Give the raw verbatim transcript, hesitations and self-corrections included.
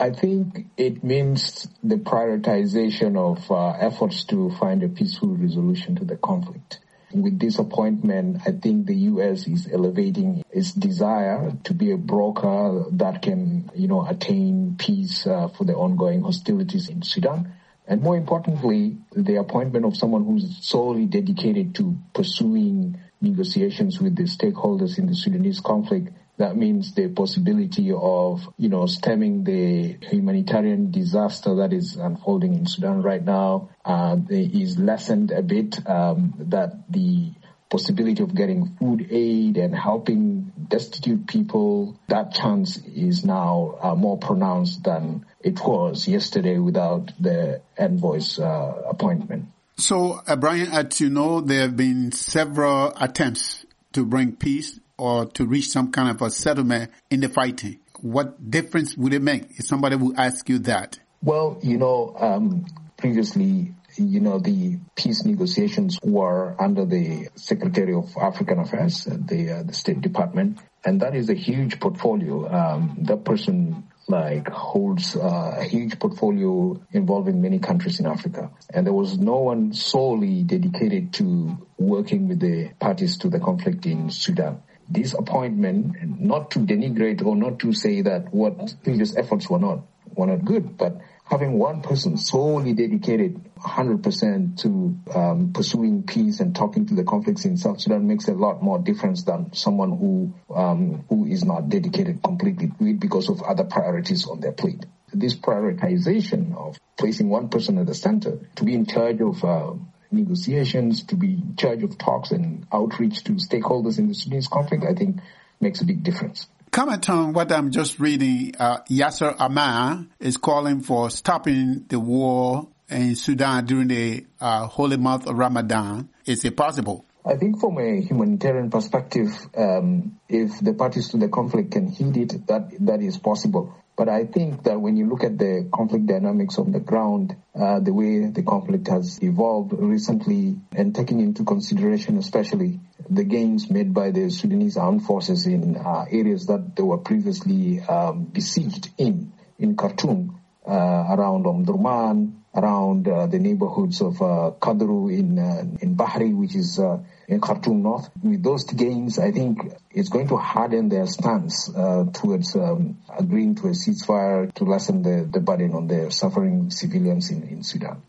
I think it means the prioritization of uh, efforts to find a peaceful resolution to the conflict. With this appointment, I think the U S is elevating its desire to be a broker that can, you know, attain peace uh, for the ongoing hostilities in Sudan. And more importantly, the appointment of someone who's solely dedicated to pursuing negotiations with the stakeholders in the Sudanese conflict. That means the possibility of, you know, stemming the humanitarian disaster that is unfolding in Sudan right now uh, is lessened a bit, um, that the possibility of getting food aid and helping destitute people, that chance is now uh, more pronounced than it was yesterday without the envoy's uh, appointment. So, uh, Brian, as you know, there have been several attempts to bring peace or to reach some kind of a settlement in the fighting. What difference would it make if somebody would ask you that? Well, you know, um, previously, you know, the peace negotiations were under the Secretary of African Affairs, the, uh, the State Department, and that is a huge portfolio. Um, that person like holds uh, a huge portfolio involving many countries in Africa. And there was no one solely dedicated to working with the parties to the conflict in Sudan. This appointment, not to denigrate or not to say that what previous efforts were not, were not good, but having one person solely dedicated one hundred percent to um, pursuing peace and talking to the conflicts in South Sudan makes a lot more difference than someone who um, who is not dedicated completely to it because of other priorities on their plate. This prioritization of placing one person at the center to be in charge of uh, negotiations, to be in charge of talks and outreach to stakeholders in the Sudanese conflict, I think makes a big difference. Comment on what I'm just reading. Uh, Yasser Arafat is calling for stopping the war in Sudan during the uh, holy month of Ramadan. Is it possible? I think from a humanitarian perspective, um, if the parties to the conflict can heed it, that that is possible. But I think that when you look at the conflict dynamics on the ground, uh, the way the conflict has evolved recently, and taking into consideration especially the gains made by the Sudanese armed forces in uh, areas that they were previously um, besieged in, in Khartoum, uh, around Omdurman, around uh, the neighborhoods of uh, Kadru in uh, in Bahri, which is uh, in Khartoum North. With those gains, I think it's going to harden their stance uh, towards um, agreeing to a ceasefire to lessen the, the burden on the suffering civilians in, in Sudan.